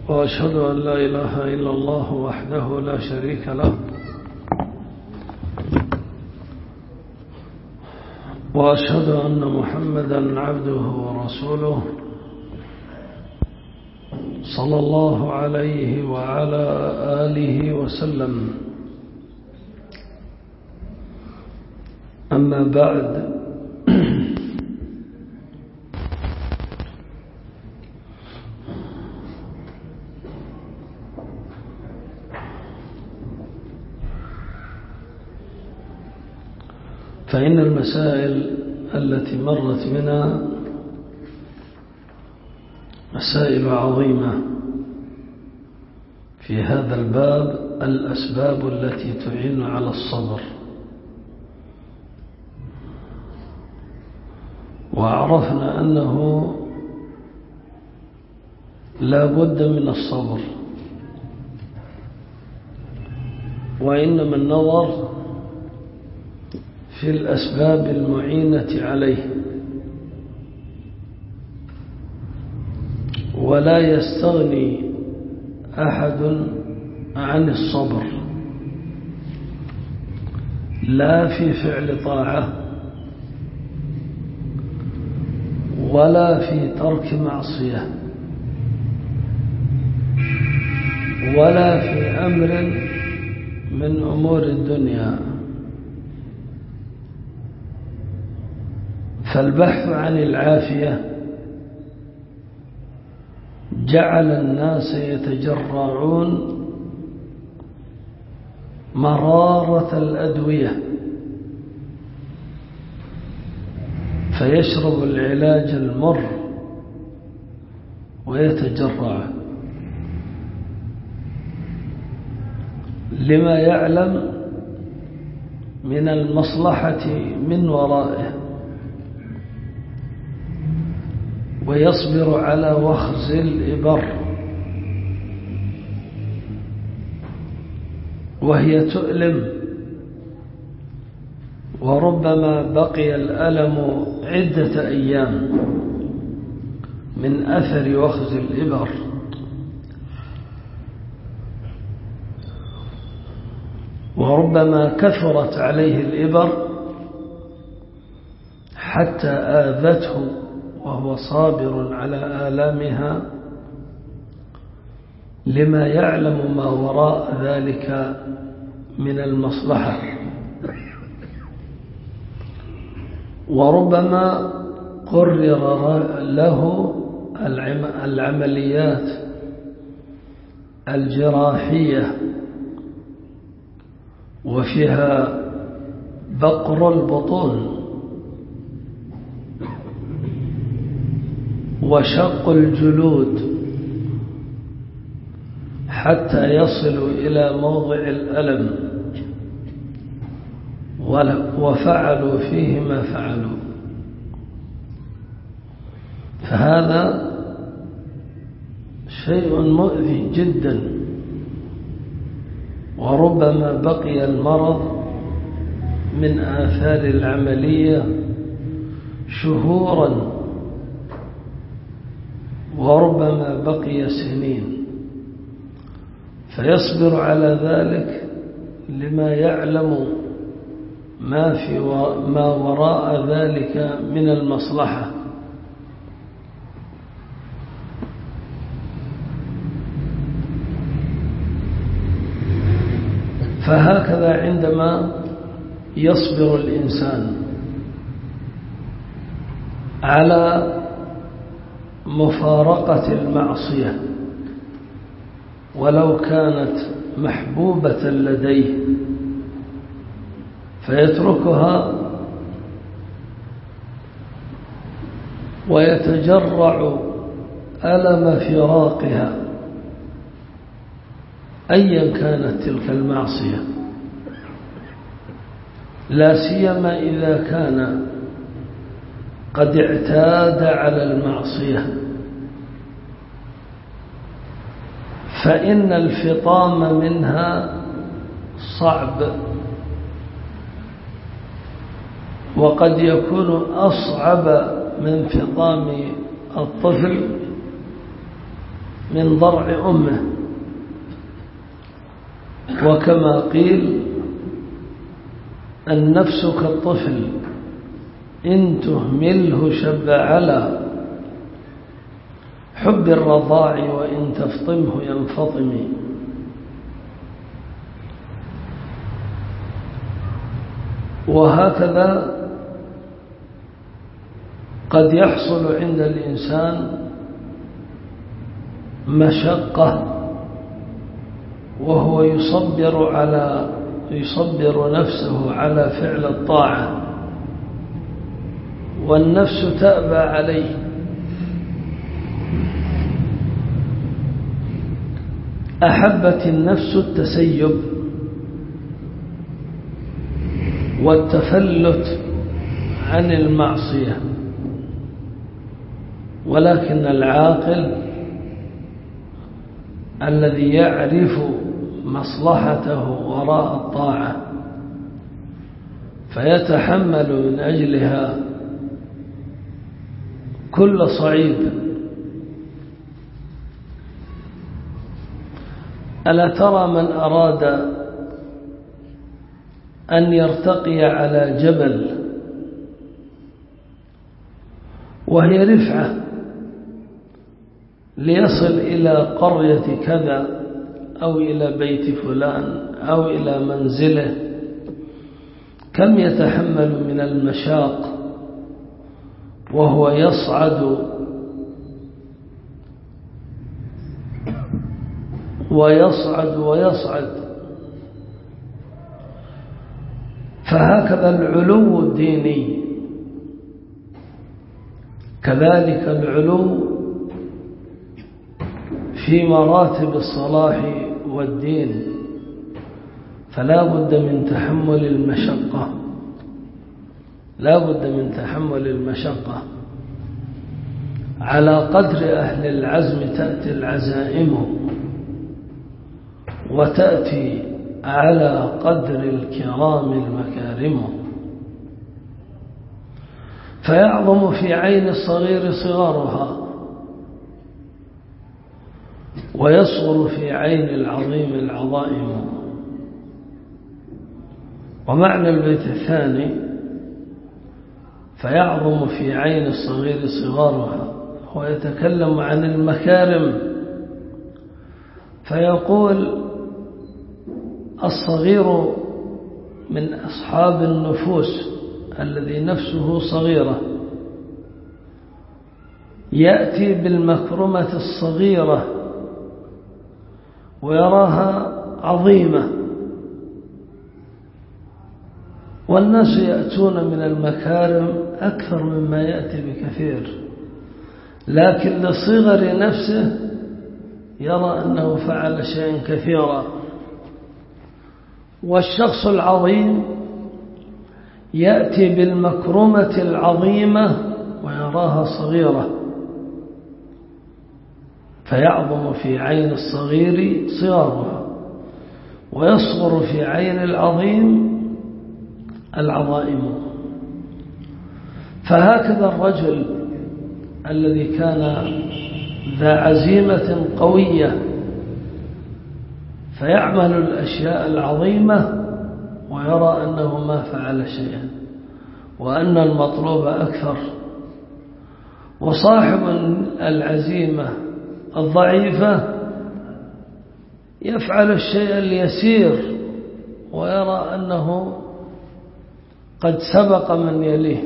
وأشهد أن لا إله إلا الله وحده لا شريك له وأشهد أن محمدا عبده ورسوله صلى الله عليه وعلى آله وسلم. أما بعد، فإن المسائل التي مرت بنا مسائل عظيمة في هذا الباب، الأسباب التي تعين على الصبر، وعرفنا أنه لا بد من الصبر، وإنما النظر في الأسباب المعينة عليه، ولا يستغني أحد عن الصبر، لا في فعل طاعة ولا في ترك معصية ولا في أمر من أمور الدنيا. فالبحث عن العافية جعل الناس يتجرعون مرارة الأدوية، فيشرب العلاج المر ويتجرع لما يعلم من المصلحة من ورائه، ويصبر على وخز الإبر وهي تؤلم، وربما بقي الألم عدة أيام من أثر وخز الإبر. وربما كثرت عليه الإبر حتى آذته وهو صابر على آلامها لما يعلم ما وراء ذلك من المصلحة. وربما قرر له العمليات الجراحية وفيها بقر البطون وشق الجلود حتى يصلوا إلى موضع الألم، وفعلوا فيه ما فعلوا. فهذا شيء مؤذي جدا، وربما بقي المرض من آثار العملية شهورا، وربما بقي سنين، فيصبر على ذلك لما يعلم ما وراء ذلك من المصلحة. فهكذا عندما يصبر الإنسان على مفارقة المعصية ولو كانت محبوبة لديه، فيتركها ويتجرع ألم فراقها أيا كانت تلك المعصية، لا سيما إذا كان قد اعتاد على المعصية، فإن الفطام منها صعب، وقد يكون أصعب من فطام الطفل من ضرع أمه. وكما قيل النفس كالطفل إن تهمله شب على حب الرضاع وإن تفطمه ينفطم. وهكذا قد يحصل عند الإنسان مشقة وهو يصبر نفسه على فعل الطاعة والنفس تأبى عليه. أحبت النفس التسيب والتفلت عن المعصية، ولكن العاقل الذي يعرف مصلحته وراء الطاعة فيتحمل من أجلها كل صعيب. ألا ترى من أراد أن يرتقي على جبل وهي رفعة ليصل إلى قرية كذا أو إلى بيت فلان أو إلى منزله، كم يتحمل من المشاق وهو يصعد ويصعد ويصعد. فهكذا العلو الديني، كذلك العلو في مراتب الصلاح والدين، فلا بد من تحمل المشقة، لا بد من تحمل المشقة. على قدر أهل العزم تأتي العزائم، وتأتي على قدر الكرام المكارم. فيعظم في عين الصغير صغارها، ويصغر في عين العظيم العظائم. ومعنى البيت الثاني فيعظم في عين الصغير صغارها، هو يتكلم عن المكارم فيقول الصغير من أصحاب النفوس الذي نفسه صغيرة يأتي بالمكرمة الصغيرة ويراها عظيمة، والناس يأتون من المكارم أكثر مما يأتي بكثير، لكن لصغر نفسه يرى أنه فعل شيئا كثيرا. والشخص العظيم يأتي بالمكرمة العظيمة ويراها صغيرة، فيعظم في عين الصغير صغارها ويصغر في عين العظيم العظائم. فهكذا الرجل الذي كان ذا عزيمة قوية فيعمل الأشياء العظيمة ويرى أنه ما فعل شيئا وأن المطلوب أكثر، وصاحب العزيمة الضعيفة يفعل الشيء اليسير ويرى أنه قد سبق من يليه.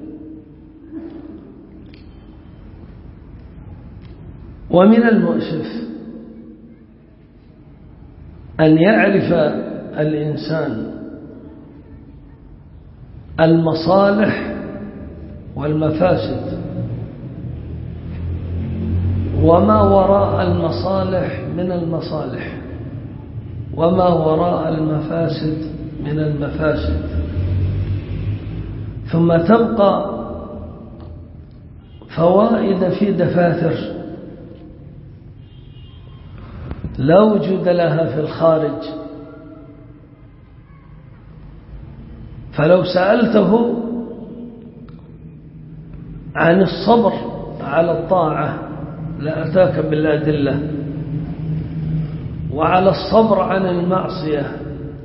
ومن المؤسف أن يعرف الإنسان المصالح والمفاسد وما وراء المصالح من المصالح وما وراء المفاسد من المفاسد، ثم تبقى فوائد في دفاتر لا وجود لها في الخارج. فلو سألته عن الصبر على الطاعة لأتاك بالأدلة، وعلى الصبر عن المعصية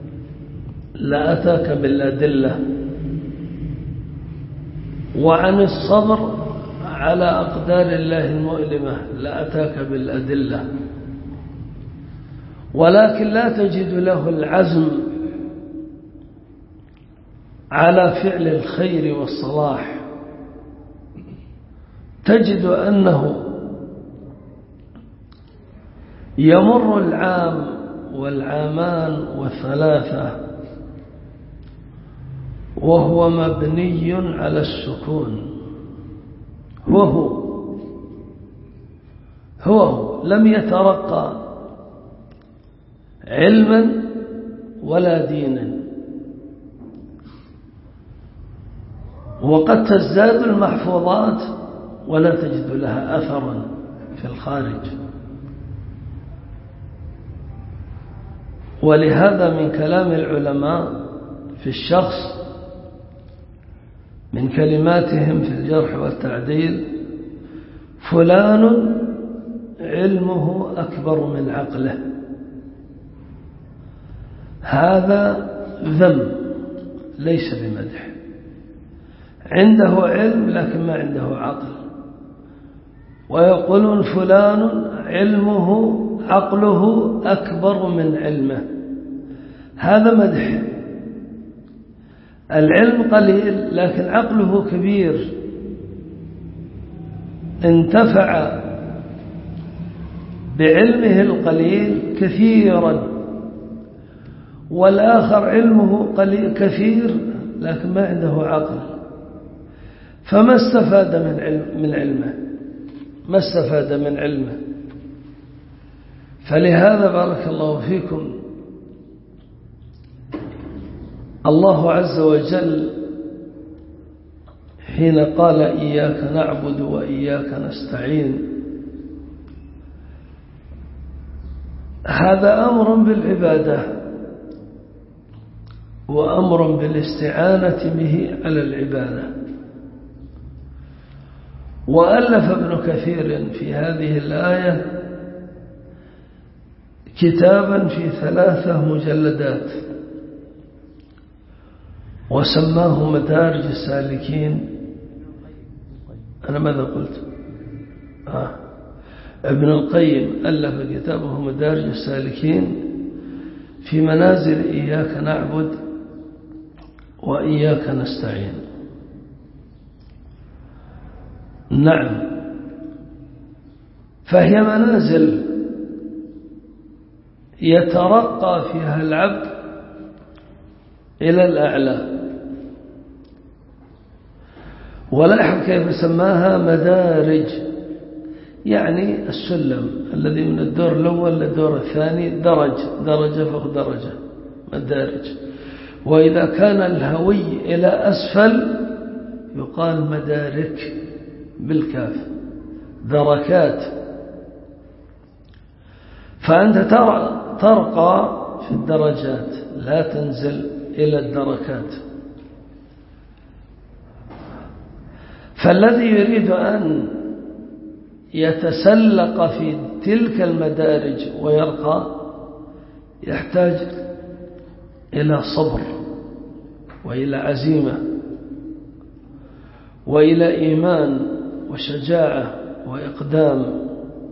لأتاك بالأدلة، وعن الصبر على أقدار الله المؤلمة لأتاك بالأدلة، ولكن لا تجد له العزم على فعل الخير والصلاح. تجد أنه يمر العام والعامان والثلاثة وهو مبني على السكون، هو لم يترقى علما ولا دينا، وقد تزداد المحفوظات ولا تجد لها أثرا في الخارج. ولهذا من كلام العلماء في الشخص، من كلماتهم في الجرح والتعديل: فلان علمه أكبر من عقله. هذا ذم ليس بمدح. عنده علم لكن ما عنده عقل. ويقولون فلان عقله أكبر من علمه. هذا مدح. العلم قليل لكن عقله كبير، انتفع بعلمه القليل كثيرا، والآخر علمه قليل كثير لكن ما عنده عقل، فما استفاد من علمه، ما استفاد من علمه. فلهذا بارك الله فيكم الله عز وجل حين قال إياك نعبد وإياك نستعين، هذا أمر بالعبادة وأمر بالاستعانة به على العبادة. وألف ابن كثير في هذه الآية كتابا في 3 مجلدات وسماه مدارج السالكين. أنا ماذا قلت؟ ابن القيم ألف كتابه مدارج السالكين في منازل إياك نعبد وإياك نستعين. نعم، فهي منازل يترقى فيها العبد إلى الأعلى. ولاحظ كيف سماها مدارج، يعني السلم الذي من الدور الأول للدور الثاني درجة فوق درجة، مدارج. وإذا كان الهوي إلى أسفل يقال مدارك بالكاف، دركات. فأنت ترقى في الدرجات لا تنزل إلى الدركات. فالذي يريد أن يتسلق في تلك المدارج ويرقى يحتاج إلى صبر وإلى عزيمة وإلى إيمان وشجاعة وإقدام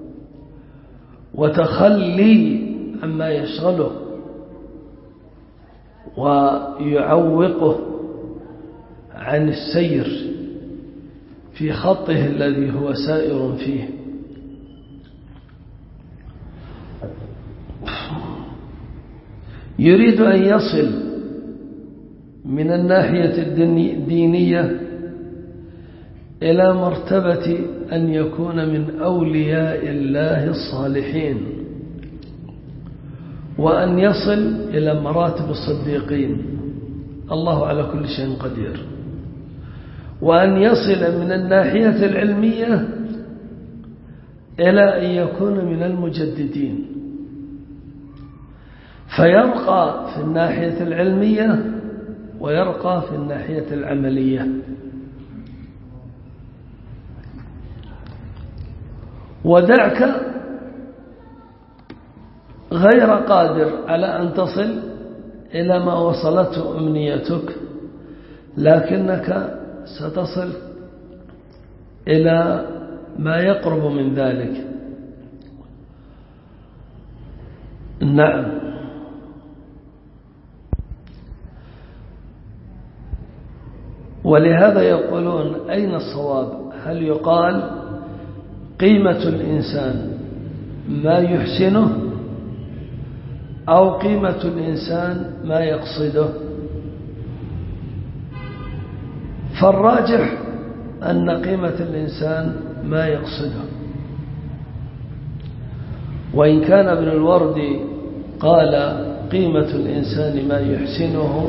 وتخلي عما يشغله ويعوقه عن السير في خطه الذي هو سائر فيه. يريد أن يصل من الناحية الدينية إلى مرتبة أن يكون من أولياء الله الصالحين، وأن يصل إلى مراتب الصديقين، الله على كل شيء قدير، وأن يصل من الناحية العلمية إلى أن يكون من المجددين، فيرقى في الناحية العلمية ويرقى في الناحية العملية. ودعك غير قادر على أن تصل إلى ما وصلته أمنيتك، لكنك ستصل إلى ما يقرب من ذلك. نعم. ولهذا يقولون أين الصواب؟ هل يقال قيمة الإنسان ما يحسنه أو قيمة الإنسان ما يقصده؟ فالراجح أن قيمة الإنسان ما يقصده، وإن كان ابن الوردي قال قيمة الإنسان ما يحسنه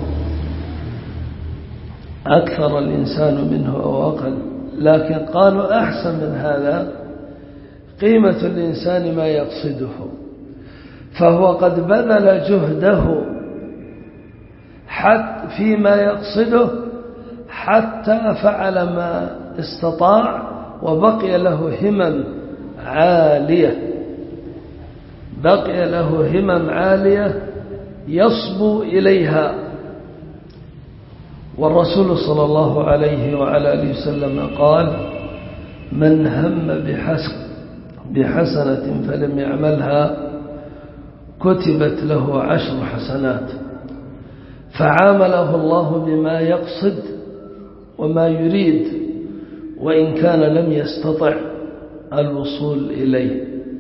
أكثر الإنسان منه أو أقل، لكن قالوا أحسن من هذا قيمة الإنسان ما يقصده، فهو قد بذل جهده حتى فيما يقصده حتى فعل ما استطاع، وبقي له همم عالية، بقي له همم عالية يصبو إليها. والرسول صلى الله عليه وعلى آله وسلم قال: من هم بحسنة فلم يعملها كتبت له 10 حسنات، فعامله الله بما يقصد وما يريد، وإن كان لم يستطع الوصول إليه.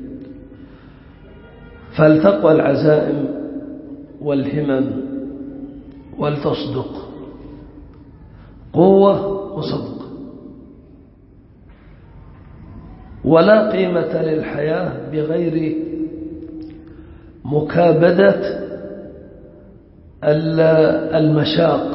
فلتقوى العزائم والهمم ولتصدق، قوة وصدق. ولا قيمة للحياة بغير مكابدة المشاق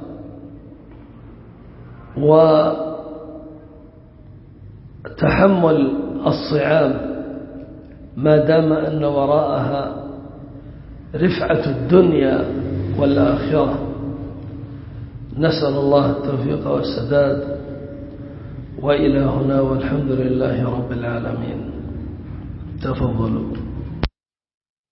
وتحمل الصعاب، ما دام أن وراءها رفعة الدنيا والآخرة. نسأل الله التوفيق والسداد، وإلى هنا والحمد لله رب العالمين. تفضلوا.